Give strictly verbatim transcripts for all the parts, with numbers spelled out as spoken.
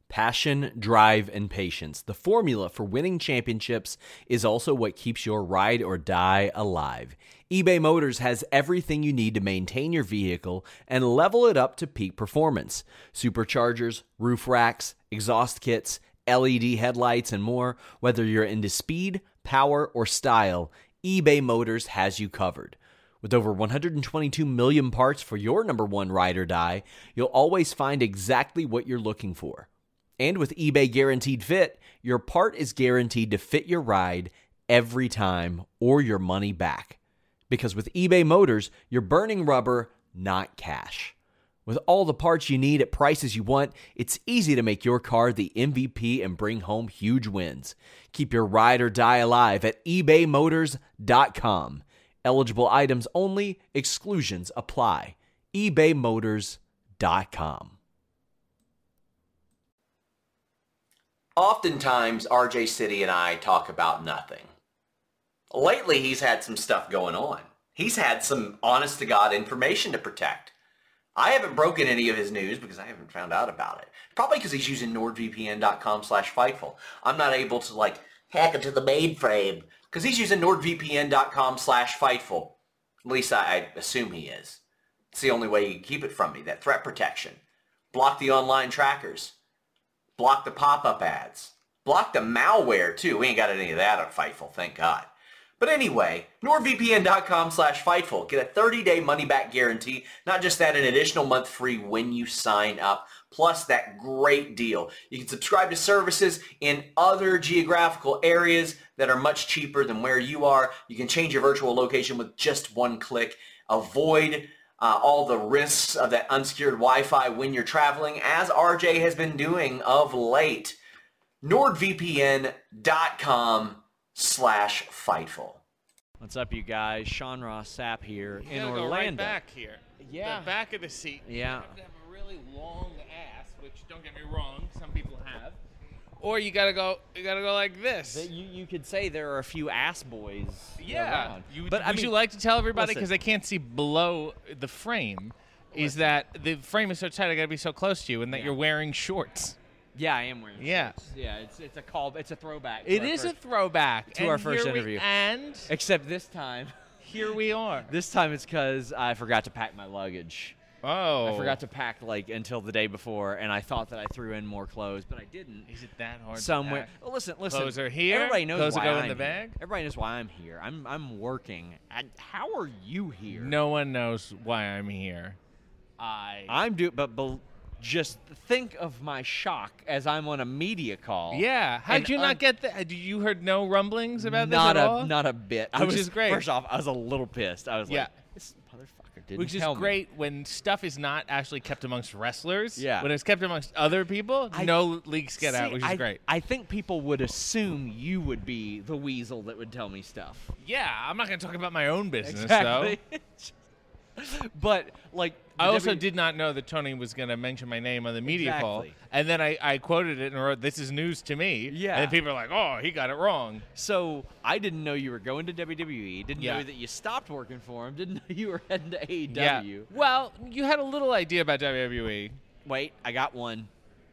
Passion, drive, and patience. The formula for winning championships is also what keeps your ride or die alive. eBay Motors has everything you need to maintain your vehicle and level it up to peak performance. Superchargers, roof racks, exhaust kits, L E D headlights, and more. Whether you're into speed, power, or style, eBay Motors has you covered. With over one hundred twenty-two million parts for your number one ride or die, you'll always find exactly what you're looking for. And with eBay Guaranteed Fit, your part is guaranteed to fit your ride every time or your money back. Because with eBay Motors, you're burning rubber, not cash. With all the parts you need at prices you want, it's easy to make your car the M V P and bring home huge wins. Keep your ride or die alive at ebay motors dot com. Eligible items only, exclusions apply. ebay motors dot com. Oftentimes, R J City and I talk about nothing. Lately, he's had some stuff going on. He's had some honest-to-God information to protect. I haven't broken any of his news because I haven't found out about it. Probably because he's using nordvpn dot com slash Fightful. I'm not able to, like, hack into the mainframe because he's using nordvpn dot com slash Fightful. At least I, I assume he is. It's the only way you can keep it from me, that threat protection. Block the online trackers. Block the pop-up ads. Block the malware, too. We ain't got any of that on Fightful, thank God. But anyway, nordvpn dot com slash Fightful. Get a thirty-day money-back guarantee. Not just that, an additional month free when you sign up. Plus that great deal. You can subscribe to services in other geographical areas that are much cheaper than where you are. You can change your virtual location with just one click. Avoid Uh, all the risks of that unsecured Wi-Fi when you're traveling, as R J has been doing of late. nordvpn dot com slash Fightful. What's up, you guys? Sean Ross Sapp here you in Orlando. Orlando. Go right back here. Yeah. The back of the seat. Yeah. You have to have a really long ass, which, don't get me wrong, some people have. Or you gotta go. You gotta go like this. You, you could say there are a few ass boys yeah. around. You, but would I mean, you like to tell everybody, listen. because they can't see below the frame, is that the frame is so tight I gotta be so close to you, and that Yeah. you're wearing shorts. Yeah, I am wearing Yeah. shorts. Yeah, it's it's a call. It's a throwback. to It our is first, a throwback to and our first here we- interview. and Except this time, here we are. this time it's because I forgot to pack my luggage. Oh, I forgot to pack like until the day before, and I thought that I threw in more clothes, but I didn't. Is it that hard? Somewhere. To pack? Well, listen, listen. Clothes are here. Everybody knows Clothes why go in I'm the here. bag. Everybody knows why I'm here. I'm I'm working. And how are you here? No one knows why I'm here. I. I'm do, but bel just think of my shock as I'm on a media call. Yeah. How And did you un- not get that? You heard no rumblings about not this at a all? not a bit. I Which was, is great. First off, I was a little pissed. I was Yeah. like, this motherfucker didn't Which is tell me. great when stuff is not actually kept amongst wrestlers. Yeah. When it's kept amongst other people, I- no leaks get out, See, which is I, great. I think people would assume you would be the weasel that would tell me stuff. Yeah, I'm not going to talk about my own business, Exactly. though. But like, I the also W- did not know that Tony was going to mention my name on the media call. Exactly. And then I, I quoted it and wrote, "This is news to me." Yeah. And then people are like, "Oh, he got it wrong." So I didn't know you were going to W W E. Didn't Yeah. know that you stopped working for him. Didn't know you were heading to A E Yeah. W. Well, you had a little idea about W W E. Wait, I got one.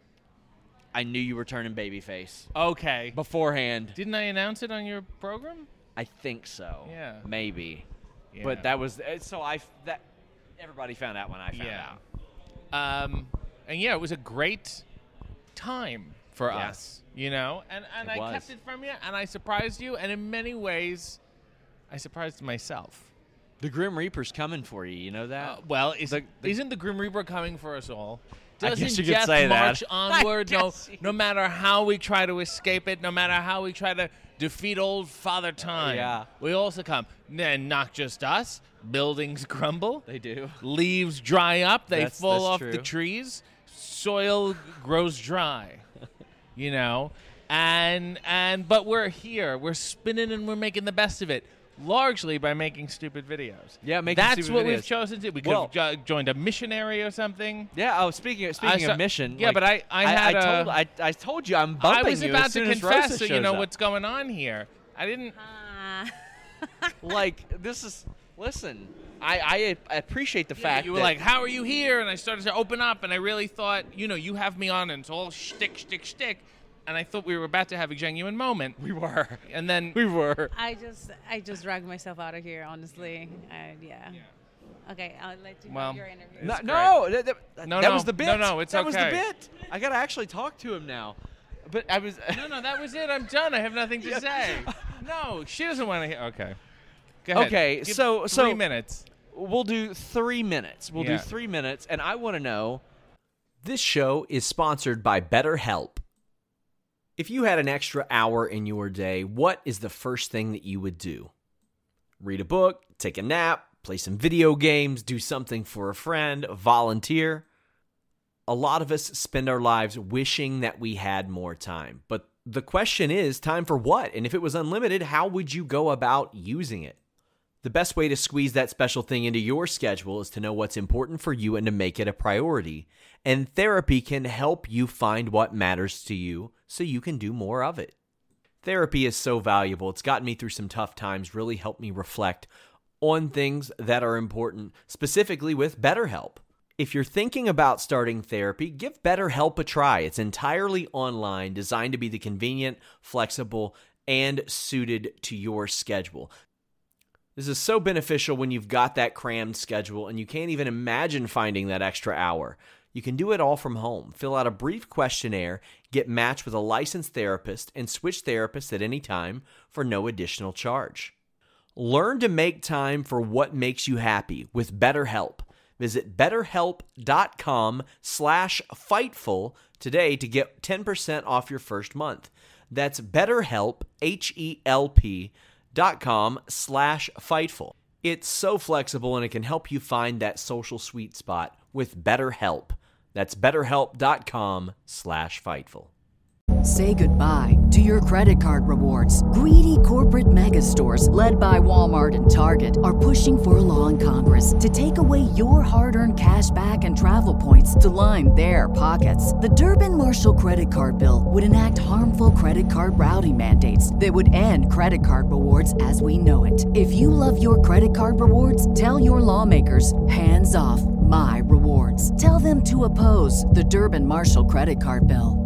I knew you were turning babyface Okay. beforehand. Didn't I announce it on your program? I think so. Yeah. Maybe. Yeah. But that was uh, so I f- that everybody found out when I found Yeah. out. Um, and yeah, it was a great time for Yeah. us, you know. And and It I was. kept it from you, and I surprised you, and in many ways, I surprised myself. The Grim Reaper's coming for you. You know that? Uh, well, is, The- the- isn't the Grim Reaper coming for us all? I Doesn't guess you could death say that. march onward? I No, guess you- no matter how we try to escape it, no matter how we try to defeat old Father Time, Yeah. we all succumb. And not just us. Buildings crumble. They do. Leaves dry up. They That's- fall that's off true. the trees. Soil grows dry. You know, and and but we're here. We're spinning and we're making the best of it. Largely by making stupid videos. Yeah, making That's stupid what videos. we've chosen to. We could Well- have jo- joined a missionary or something. Yeah. Oh, speaking of, speaking I saw- of mission. yeah, like, but I- I had I, a- told I, I told you I'm bumping I was you about as to soon as confess, Rosa so you shows know up. what's going on here. I didn't. Like this is listen. I, I appreciate the Yeah, fact you were that like, "How are you here?" And I started to open up, and I really thought, you know, you have me on, and it's all shtick, shtick, shtick. And I thought we were about to have a genuine moment. we were. And then We were. I just I just dragged myself out of here, honestly. I, yeah. Okay, I'll let you Well, have your interview. No, It's no, that, that, No, that no. was the bit. No, no, it's that was the okay. bit. I gotta actually talk to him now. But I was. no, no, that was it. I'm done. I have nothing to Yeah. say. No, she doesn't want to hear. Okay. Go ahead. Okay, Give so- three so- minutes. We'll do three minutes. We'll Yeah. do three minutes, and I want to know. This show is sponsored by BetterHelp. If you had an extra hour in your day, what is the first thing that you would do? Read a book, take a nap, play some video games, do something for a friend, volunteer. A lot of us spend our lives wishing that we had more time. But the question is, time for what? And if it was unlimited, how would you go about using it? The best way to squeeze that special thing into your schedule is to know what's important for you and to make it a priority. And therapy can help you find what matters to you so you can do more of it. Therapy is so valuable. It's gotten me through some tough times, really helped me reflect on things that are important, specifically with BetterHelp. If you're thinking about starting therapy, give BetterHelp a try. It's entirely online, designed to be the convenient, flexible, and suited to your schedule. This is so beneficial when you've got that crammed schedule and you can't even imagine finding that extra hour. You can do it all from home. Fill out a brief questionnaire, get matched with a licensed therapist, and switch therapists at any time for no additional charge. Learn to make time for what makes you happy with BetterHelp. Visit betterhelp.com slash Fightful today to get ten percent off your first month. That's BetterHelp, H E L P, dot com slash Fightful. It's so flexible and it can help you find that social sweet spot with BetterHelp. That's betterhelp.com slash Fightful. Say goodbye to your credit card rewards. Greedy corporate mega stores, led by Walmart and Target, are pushing for a law in Congress to take away your hard-earned cash back and travel points to line their pockets. The Durbin-Marshall credit card bill would enact harmful credit card routing mandates that would end credit card rewards as we know it. If you love your credit card rewards, tell your lawmakers, hands off my rewards. Tell them to oppose the Durbin-Marshall credit card bill.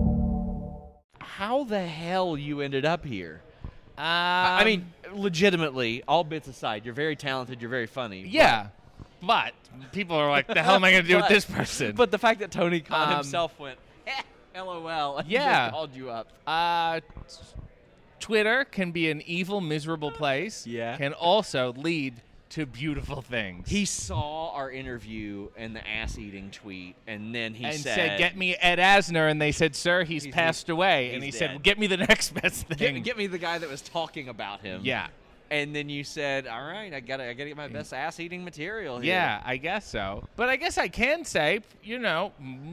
How the hell you ended up here? Um, I mean, legitimately, all bits aside, you're very talented, you're very funny. yeah. But people are like, the hell am I going to do with But- this person? But the fact that Tony Khan Um, himself went, eh, LOL, and Yeah. just called you up. Uh, t- Twitter can be an evil, miserable place. Yeah. Can also lead to beautiful things. He saw our interview and the ass-eating tweet, and then he and said, said, "Get me Ed Asner," and they said, "Sir, he's, He's- passed away." And he's he said, dead. well, "Get me the next best thing." Get, get me the guy that was talking about him. Yeah. And then you said, all right, I gotta, I gotta get my best ass-eating material here. Yeah, I guess so. But I guess I can say, you know,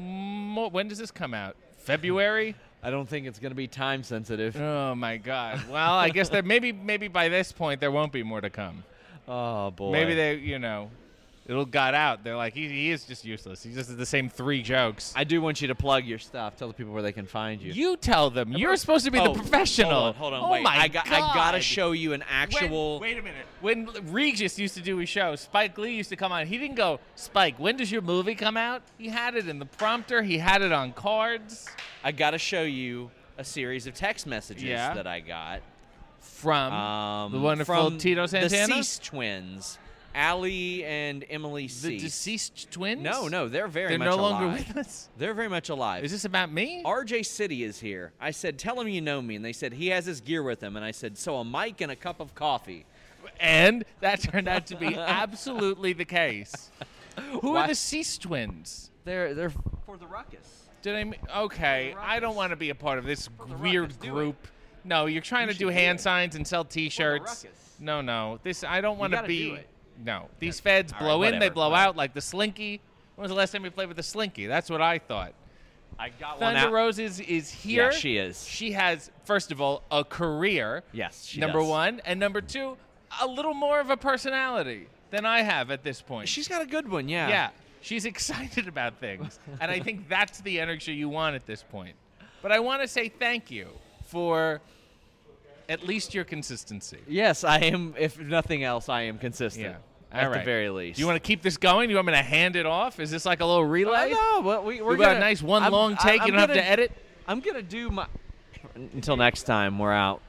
m- when does this come out? February? I don't think it's gonna be time sensitive. Oh my God. Well, I guess that maybe maybe by this point there won't be more to come. Oh boy. Maybe they, you know, it'll got out. They're like, he, he is just useless. He just does the same three jokes. I do want you to plug your stuff. Tell the people where they can find you. You tell them. You're supposed to be Oh, the professional. Hold on, hold on. Oh wait. my I got, God. I gotta show you an actual. When, wait a minute. When Regis used to do his show, Spike Lee used to come on. He didn't go, Spike, when does your movie come out? He had it in the prompter. He had it on cards. I gotta show you a series of text messages Yeah. that I got. From Um, the wonderful from Tito Santana? The Cease twins, Allie and Emily The Cease. deceased twins? No, no, they're very They're much no longer alive. with us? They're very much alive. Is this about me? R J City is here. I said, tell him you know me. And they said, he has his gear with him. And I said, so a mic and a cup of coffee. And that turned out to be absolutely the case. Who Why- are the Cease twins? They're they're for the ruckus. Did I? m- Okay, I don't want to be a part of this the weird ruckus, do it. group. No, you're trying You to do should do hand it. signs and sell T-shirts. ruckus. No, no. This I don't want to gotta be. do it. No, these feds All right, blow in, they whatever, blow whatever. out like the Slinky. When was the last time you played with the Slinky? That's what I thought. I got one Thunder out. Roses is here. Yeah, she is. She has, first of all, a career. Yes, she number does. one, and number two, a little more of a personality than I have at this point. She's got a good one, yeah. Yeah, she's excited about things. And I think that's the energy you want at this point. But I want to say thank you for at least your consistency. Yes, I am. If nothing else, I am consistent. Yeah. All at right. the very least. Do you want to keep this going? Do you want me to hand it off? Is this like a little relay? No, well, we, we're we got gonna, a nice one I'm- long take. I'm you don't have gonna- to edit. I'm gonna do my. Until next time, we're out.